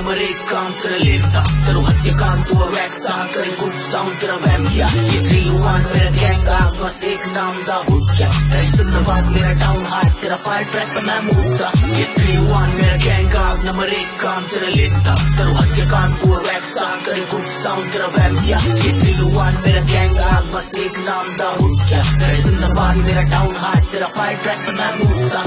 Number 1 काम तेरा लेता करो हत्या काम तू वैक्सा करे कुछ साउंड तेरा वैम किया ये 3-1 मेरा गैंग आग बस एक नाम दा हुड क्या जिंदाबाद मेरा टाउन हार्ट तेरा फायर ट्रैक पे मैं मूवता ये 3-1 मेरा गैंग आग नंबर 1 काम तेरा लेता करो हत्या काम तू वैक्सा करे कुछ साउंड तेरा वैम किया ये 3-1 मेरा गैंग आग बस एक नाम दा हुड क्या जिंदाबाद मेरा टाउन हार्ट तेरा फायर ट्रैक पे मैं मूवता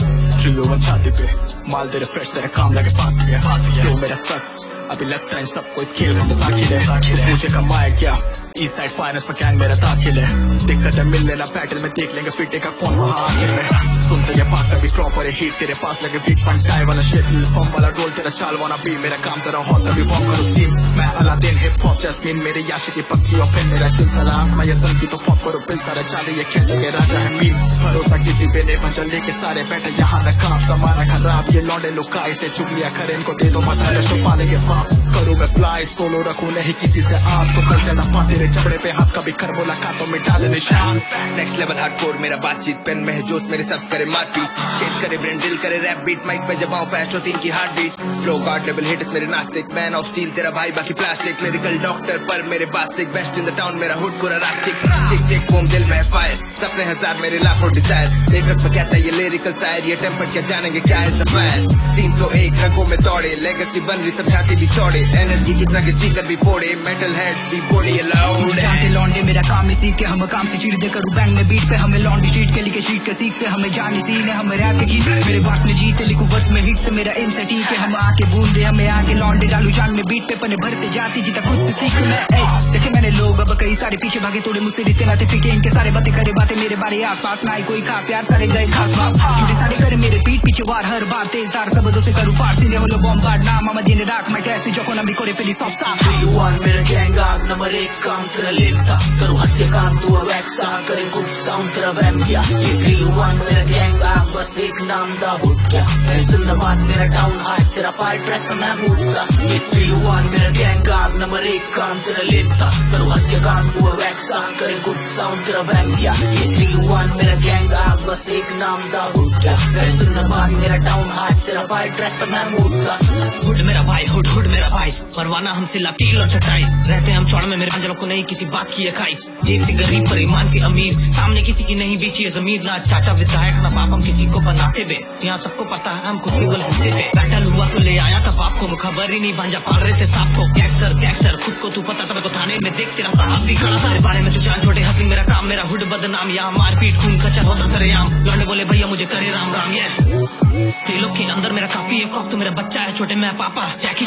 3-1 छाती पे माल तेरे फ्रेश तेरे काम लगे फांसी है जो मेरा सच अभी लगता है इन सबको इस खेल का मुसाकिल है मुझे कमाया क्या ईस्ट साइड फाइनेंस पर गैंग मेरा दाखिल है दिक्कत है मिल लेना बैटल में देख लेंगे फिटे का कौन वहाँ आखिर में सुनते ये बात अभी प्रॉपर है हीट तेरे पास लगे वीक पंच टाई वाला शिट फॉर्म वाला रोल तेरा चाल वाला भी मेरा काम तेरा हॉट अभी वॉक करो सीन मैं अलादीन हिप हॉप जैस्मीन मेरे याशी की पक्की और फिर मेरा चिल सलाम मैं ये सन की तो पॉप करो बिल सारे चाले ये खेल के राजा है मीन भरोसा किसी पे नहीं बचा लेके सारे बैठे यहाँ ना काम समाना खराब ये लौंडे लुकाई से चुगलियां करे इनको दे दो मता तो पालेंगे बाप करूँ मैं फ्लाई सोलो रखूँ नहीं किसी से आस तो कर देना पा तेरे चपड़े पे हाथ कभी कर मुलाकातों में डाले निशान नेक्स्ट लेवल हार्डकोर मेरा बातचीत पेन में है जोश मेरे सब करे मारपीट शेड करे ब्रेन ड्रिल करे रैप बीट माइक पे जबाओ फैश होती इनकी heart beat flow guard level hit मेरे नास्तिक मैन ऑफ स्टील तेरा भाई बाकी प्लास्टिक लिरिकल डॉक्टर पर मेरे बास्टिक बेस्ट इन द टाउन मेरा हुड पूरा रास्टिक चिक चिक बूम दिल में फायर सपने हजार मेरे लाखों डिजायर लेकर पे कहता ये लिरिकल शायर ये टेम्पर क्या जानेंगे क्या है सफायर 301 रंगों में दौड़े लेगेसी बन रही समझाती भी छोड़े एनर्जी कितना के स्पीकर भी फोड़े मेटल हेड सी बॉडी अलाउड है लौंडे मेरा काम इसी के हम काम से चीट देकर बैंग में बीट पे हमें लौंडी शीट के लिखे शीट के सीख से हमें जानी सीन है हमें रैप की मेरे बात में जीते लिखू वर्ष में हिट से मेरा एम से ठीक है हम आके बूंदे हमें आगे लौंडे डालू जान में बीट पे पने भरते जाती जीता खुद से सीख मैं देखे मैंने लोग अब कई सारे पीछे भागे तोड़े मुझसे रिश्ते नाते फिके इनके सारे बातें करे बातें मेरे बारे आस पास ना कोई खास यार सारे गए खास बात सारे करे मेरे पीठ पीछे वार हर बात तेज तार सब दो से करूँ फारसी ने होलो बॉम्ब बार ना मामा जिन्हें राख मैं कैसे जो को नंबी करे फिली सब साफ 3-1 मेरा गैंग आग नंबर 1 काम तेरा लेता करो हत्या काम तू वैक्सा करे कुछ साउंड तेरा वैम किया ये 3-1 मेरा गैंग आग बस एक नाम दा हुड क्या जिंदाबाद मेरा टाउन हार्ट तेरा फायर ट्रैक पे मैं मूवता ये 3-1 मेरा गैंग आग नंबर 1 काम तेरा लेता करो हत्या काम तू वैक्सा करे कुछ साउंड तेरा वैम किया ये 3-1 मेरा गैंग आग बस एक नाम दा हुड क्या जिंदाबाद मेरा टाउन हार्ट तेरा फायर ट्रैक पे मैं मूवता हुड मेरा भाई हुड मेरा भाई परवाना हमसे लातील और चटाई रहते हम चौड़ में मेरे पंजरों को नहीं किसी बात की खाई देखते गरीब पर ईमान के अमीर सामने किसी की नहीं बेची है जमीन ना चाचा विधायक ना बाप हम किसी को बनाते थे यहाँ सबको पता है हम खुद केवल घूमते थे बैटल हुआ तो ले आया था बाप को खबर ही नहीं भांजा पाल रहे थे सांप को गैंगस्टर खुद को तू पता था मैं तो थाने में देख तेरा साहब भी खड़ा था मेरे बारे में तू जान छोटे हसी मेरा काम मेरा हुड बदनाम यहाँ मारपीट खून खच्चर होता सरेआम लौंडे बोले भैया मुझे करे राम राम ये तेलों के अंदर मेरा काफी एक कॉफ तो मेरा बच्चा है छोटे मैं पापा जैकी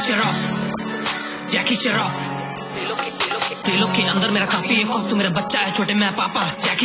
शेरॉफ तेलों के अंदर मेरा काफी एक कॉफ तो मेरा बच्चा है छोटे मैं पापा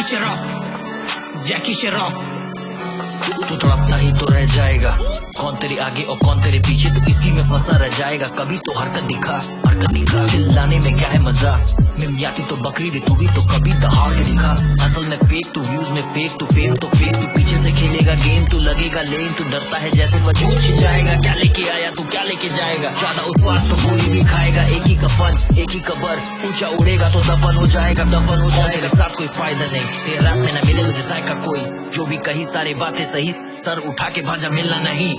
जैकी शेरॉफ तू तो अपना ही तो रह जाएगा कौन तेरे आगे और कौन तेरे पीछे तो इसी में फंसा रह जाएगा कभी तो हरकत दिखा चिल्लाने में क्या है मजा मिमियाती तो बकरी दे तू भी तो कभी दहाड़ के दिखा असल में फेक तू व्यूज में फेक तू फेम तो फेक तू पीछे से खेलेगा गेम तू लगेगा लेन तू डरता है जैसे वजूद छिप जाएगा क्या लेके आया तू क्या लेके जाएगा ज्यादा उत्पाद तो गोली भी खाएगा एक ही कफन एक ही कबर ऊंचा उड़ेगा तो दफन हो जाएगा साथ कोई फायदा नहीं तेरे रात में न मिले तुझे जाएगा कोई जो भी कही सारी बातें सही सर उठा के भाजा मिलना नहीं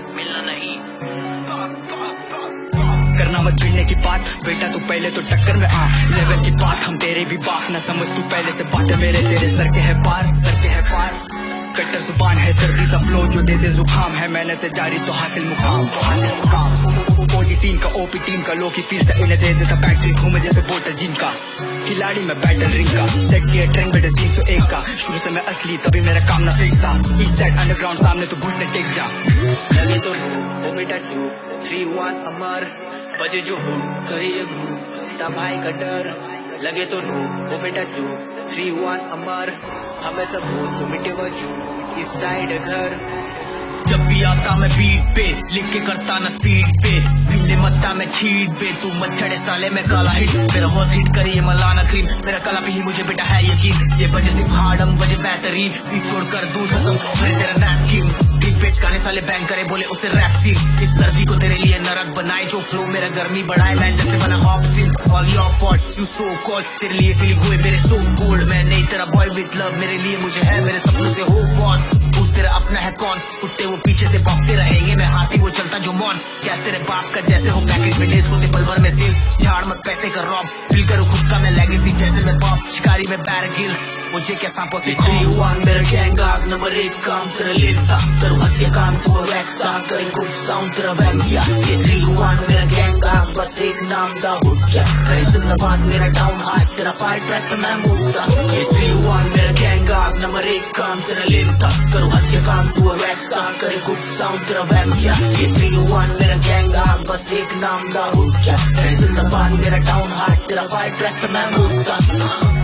करना मत भिड़ने की बात बेटा तू पहले तो टक्कर में आ लेवल की बात हम तेरे भी बात न समझ तू पहले से बातें मेरे तेरे सर के है पार कट्टर जुबान है सर्दी सा फ्लो जो दे दे जुकाम है मेहनत जारी तो हासिल मुकाम ओजी सीन का ओपी टीम का लो की फीस इन्हें दे देता बैटरी घूमे जैसे बोतल जिन का खिलाड़ी में बैटल रिंग का सेट किया ट्रेंड बेटे 301 का शुरू से मैं असली तभी मेरा काम ना फेंकता ईस्ट साइड अंडरग्राउंड सामने तो घुटने टेक जा लगे तो वो बेटा चू 3-1 अमर बजे जो हो करिए घू भाई का डर लगे तो वो बेटा चू 3-1 अमर हमें सब तो मिटे वजू इस साइड घर जब भी आता मैं बीट पे लिख के करता ना स्पीड पे मिलने मत्ता में छीट पे तू मच्छड़े साले में काला हिट मेरा हौस हिट करिए मलाना क्रीम मेरा कला भी ही मुझे बेटा है यकीन ये वजह सिर्फ हार्डम वजह बेहतरीन बीच छोड़ कर दूर खत्म मेरे तेरा नैपकिन ड्रिंक पेच खाने साले बैंक करे बोले उससे रैप सीन इस सर्दी को तेरे लिए नरक बनाए जो फ्लो मेरा गर्मी बढ़ाए मैं जैसे बना hop scene all your fault you so called तेरे लिए फीलिंग हुए मेरे सो कोल्ड मैं नहीं तेरा बॉय विद लव मेरे लिए मुझे है मेरे सपनों से हो बहुत तेरा अपना है कौन? कुत्ते वो पीछे से भौंकते रहेंगे, मैं हाथी वो चलता जो मौन। क्या तेरे बाप का जैसे हो पैकेट में लेस होते पल भर में सील, झाड़ मत पैसे कर रॉब, फील करो खुद का मैं लेगेसी जैसे मैं पॉप, शिकारी में बैर गिल, मुझे क्या सांपों से 3-1 मेरा गैंग आग नंबर 1 काम तेरा लेता, करूँ हत्या काम तू वैक्सा, करे कुछ साउंड तेरा वैम किया। ये 3-1 मेरा गैंग आग बस एक नाम दा हुड क्या, करे जिंदाबाद मेरा डाउन हाई, तेरा फाइट ट्रैक पे मैं मूवता। ये 3-1 मेरा गैंग आग नंबर 1 काम तेरा लेता, करूँ हत्या काम तू वैक्सा, करे कुछ साउंड तेरा वैम किया। ये 3-1 मेरा गैंग आग बस एक नाम दा हुड क्या, करे जिंदाबाद मेरा डाउन हाई, तेरा फाइट ट्रैक पे मैं मूवता।